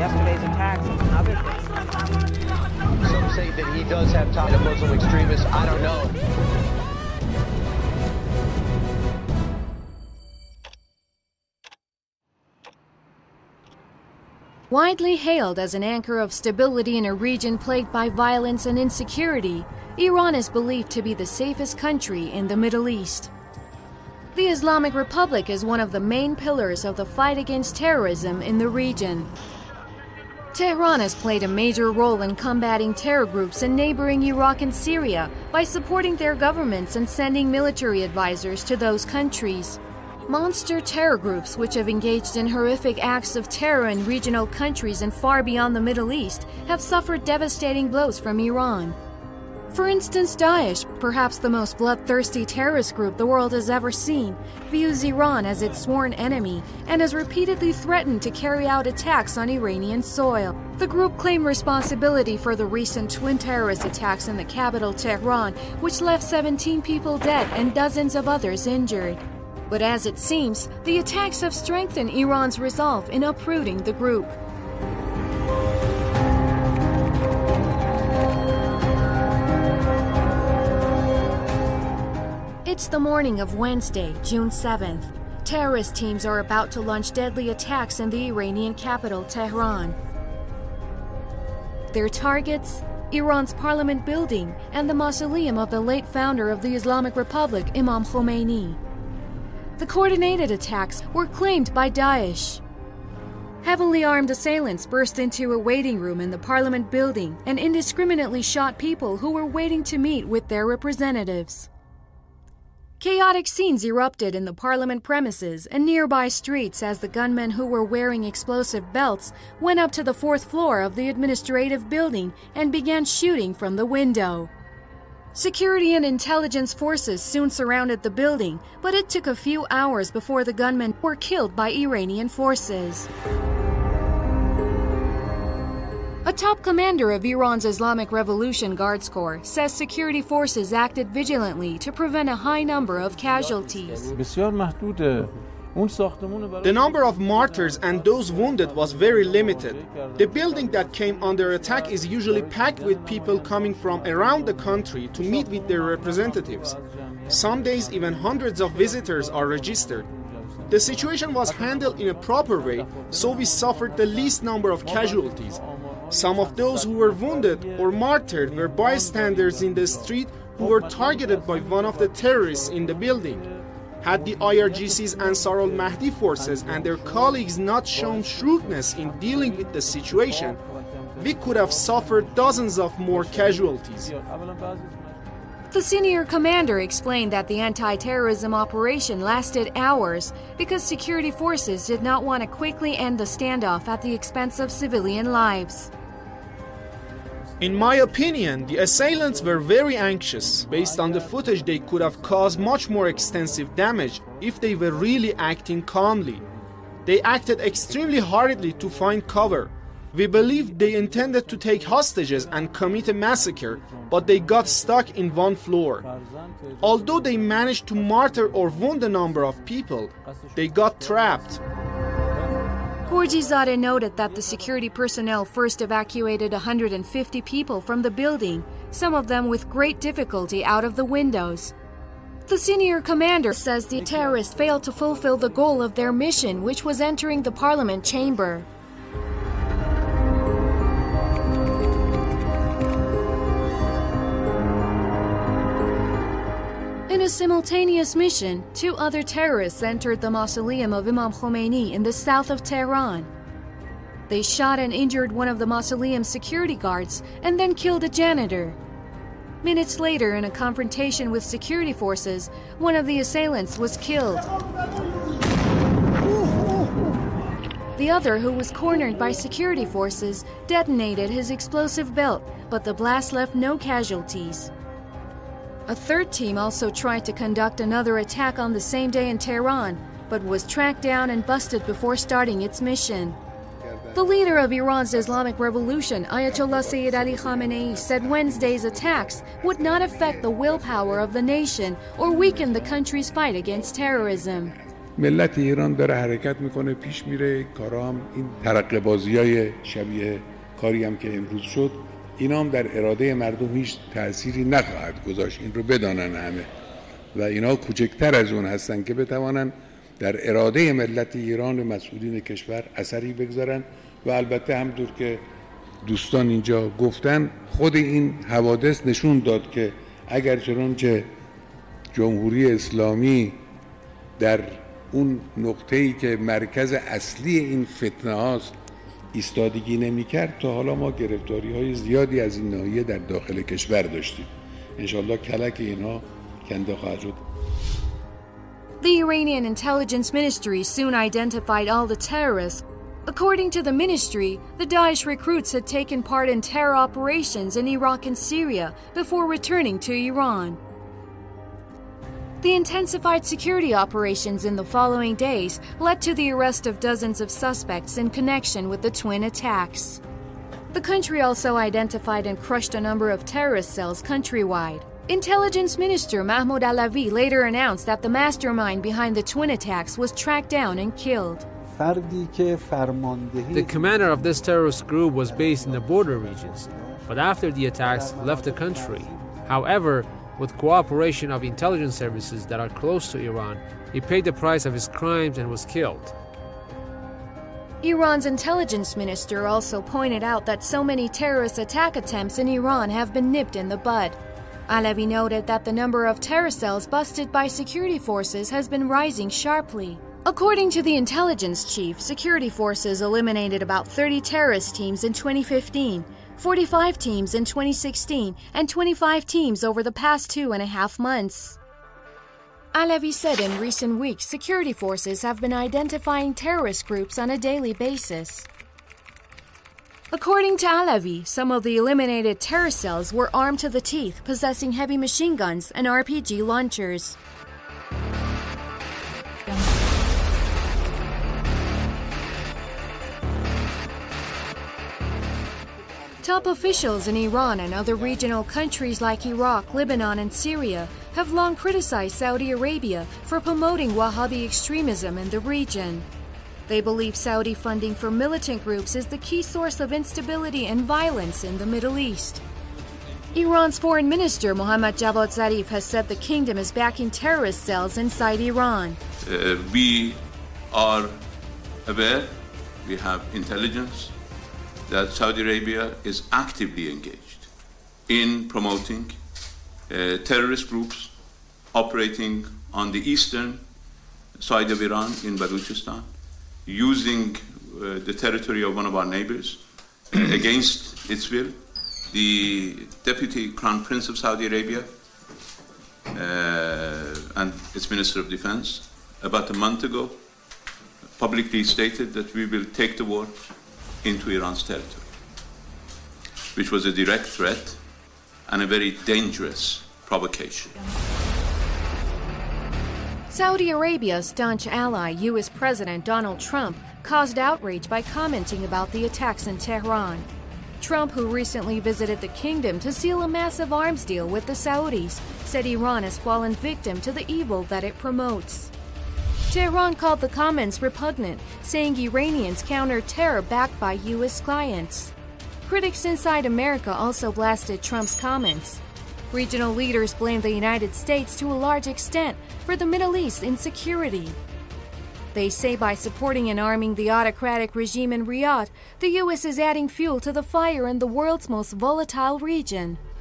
yesterday's attacks, among other things. Some say that he does have ties to Muslim extremists. I don't know. Widely hailed as an anchor of stability in a region plagued by violence and insecurity, Iran is believed to be the safest country in the Middle East. The Islamic Republic is one of the main pillars of the fight against terrorism in the region. Tehran has played a major role in combating terror groups in neighboring Iraq and Syria by supporting their governments and sending military advisors to those countries. Monster terror groups which have engaged in horrific acts of terror in regional countries and far beyond the Middle East have suffered devastating blows from Iran. For instance, Daesh, perhaps the most bloodthirsty terrorist group the world has ever seen, views Iran as its sworn enemy and has repeatedly threatened to carry out attacks on Iranian soil. The group claimed responsibility for the recent twin terrorist attacks in the capital Tehran, which left 17 people dead and dozens of others injured. But as it seems, the attacks have strengthened Iran's resolve in uprooting the group. It's the morning of Wednesday, June 7th. Terrorist teams are about to launch deadly attacks in the Iranian capital, Tehran. Their targets? Iran's parliament building and the mausoleum of the late founder of the Islamic Republic, Imam Khomeini. The coordinated attacks were claimed by Daesh. Heavily armed assailants burst into a waiting room in the parliament building and indiscriminately shot people who were waiting to meet with their representatives. Chaotic scenes erupted in the parliament premises and nearby streets as the gunmen who were wearing explosive belts went up to the fourth floor of the administrative building and began shooting from the window. Security and intelligence forces soon surrounded the building, but it took a few hours before the gunmen were killed by Iranian forces. A top commander of Iran's Islamic Revolution Guards Corps says security forces acted vigilantly to prevent a high number of casualties. The number of martyrs and those wounded was very limited. The building that came under attack is usually packed with people coming from around the country to meet with their representatives. Some days even hundreds of visitors are registered. The situation was handled in a proper way, so we suffered the least number of casualties. Some of those who were wounded or martyred were bystanders in the street who were targeted by one of the terrorists in the building. Had the IRGC's Ansar al-Mahdi forces and their colleagues not shown shrewdness in dealing with the situation, we could have suffered dozens of more casualties. The senior commander explained that the anti-terrorism operation lasted hours because security forces did not want to quickly end the standoff at the expense of civilian lives. In my opinion, the assailants were very anxious. Based on the footage, they could have caused much more extensive damage if they were really acting calmly. They acted extremely hurriedly to find cover. We believe they intended to take hostages and commit a massacre, but they got stuck in one floor. Although they managed to martyr or wound a number of people, they got trapped. Khorjizadeh noted that the security personnel first evacuated 150 people from the building, some of them with great difficulty out of the windows. The senior commander says the terrorists failed to fulfill the goal of their mission, which was entering the parliament chamber. In a simultaneous mission, 2 other terrorists entered the mausoleum of Imam Khomeini in the south of Tehran. They shot and injured one of the mausoleum's security guards and then killed a janitor. Minutes later, in a confrontation with security forces, one of the assailants was killed. The other, who was cornered by security forces, detonated his explosive belt, but the blast left no casualties. A third team also tried to conduct another attack on the same day in Tehran, but was tracked down and busted before starting its mission. The leader of Iran's Islamic Revolution, Ayatollah Sayyid Ali Khamenei, said Wednesday's attacks would not affect the willpower of the nation or weaken the country's fight against terrorism. ملت ایران داره حرکت میکنه پیش میره. کارا هم این ترقه بازیای شبیه کاری هم که امروز شد، اینا هم در اراده مردم هیچ تأثیری نخواهد گذاشت. این رو بدانن همه و اینا کوچکتر از اون هستن که بتوانن در اراده ملت ایران و مسئولین کشور اثری بگذارن. و البته همونطور که دوستان اینجا گفتن، خود این حوادث نشون داد که اگر چنانچه جمهوری اسلامی در اون نقطه‌ای که مرکز اصلی این فتنه هاست ایستادگی نمی‌کرد، تا حالا ما گرفتاری‌های زیادی از این ناحیه در داخل کشور داشتیم. انشالله کلک اینها کنده خواهد شد. The Iranian intelligence ministry soon identified all the terrorists. According to the ministry, the Daesh recruits had taken part in terror operations in Iraq and Syria before returning to Iran. The intensified security operations in the following days led to the arrest of dozens of suspects in connection with the twin attacks. The country also identified and crushed a number of terrorist cells countrywide. Intelligence Minister Mahmoud Alavi later announced that the mastermind behind the twin attacks was tracked down and killed. The commander of this terrorist group was based in the border regions, but after the attacks left the country. However, with cooperation of intelligence services that are close to Iran, he paid the price of his crimes and was killed. Iran's intelligence minister also pointed out that so many terrorist attack attempts in Iran have been nipped in the bud. Alavi noted that the number of terror cells busted by security forces has been rising sharply. According to the intelligence chief, security forces eliminated about 30 terrorist teams in 2015, 45 teams in 2016, and 25 teams over the past 2.5 months. Alavi said in recent weeks, security forces have been identifying terrorist groups on a daily basis. According to Alavi, some of the eliminated terror cells were armed to the teeth, possessing heavy machine guns and RPG launchers. Top officials in Iran and other regional countries like Iraq, Lebanon, and Syria have long criticized Saudi Arabia for promoting Wahhabi extremism in the region. They believe Saudi funding for militant groups is the key source of instability and violence in the Middle East. Iran's Foreign Minister Mohammad Javad Zarif has said the kingdom is backing terrorist cells inside Iran. We are aware, we have intelligence that Saudi Arabia is actively engaged in promoting terrorist groups operating on the eastern side of Iran in Baluchistan, using the territory of one of our neighbors against its will. The Deputy Crown Prince of Saudi Arabia and its Minister of Defense about a month ago publicly stated that we will take the war into Iran's territory, which was a direct threat and a very dangerous provocation. Saudi Arabia's staunch ally, U.S. President Donald Trump, caused outrage by commenting about the attacks in Tehran. Trump, who recently visited the kingdom to seal a massive arms deal with the Saudis, said Iran has fallen victim to the evil that it promotes. Tehran called the comments repugnant, saying Iranians counter terror backed by U.S. clients. Critics inside America also blasted Trump's comments. Regional leaders blamed the United States to a large extent for the Middle East insecurity. They say by supporting and arming the autocratic regime in Riyadh, the U.S. is adding fuel to the fire in the world's most volatile region.